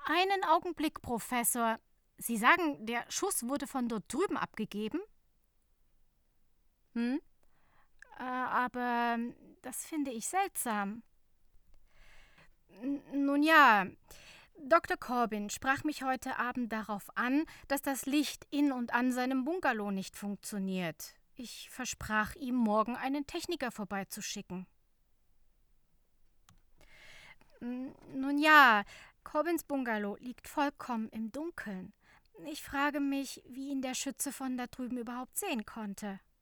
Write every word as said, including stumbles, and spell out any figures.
Einen Augenblick, Professor. Sie sagen, der Schuss wurde von dort drüben abgegeben? Hm? Äh, aber das finde ich seltsam. N- Nun ja, Doktor Corbin sprach mich heute Abend darauf an, dass das Licht in und an seinem Bungalow nicht funktioniert. Ich versprach ihm, morgen einen Techniker vorbeizuschicken. N- Nun ja, Corbins Bungalow liegt vollkommen im Dunkeln. Ich frage mich, wie ihn der Schütze von da drüben überhaupt sehen konnte.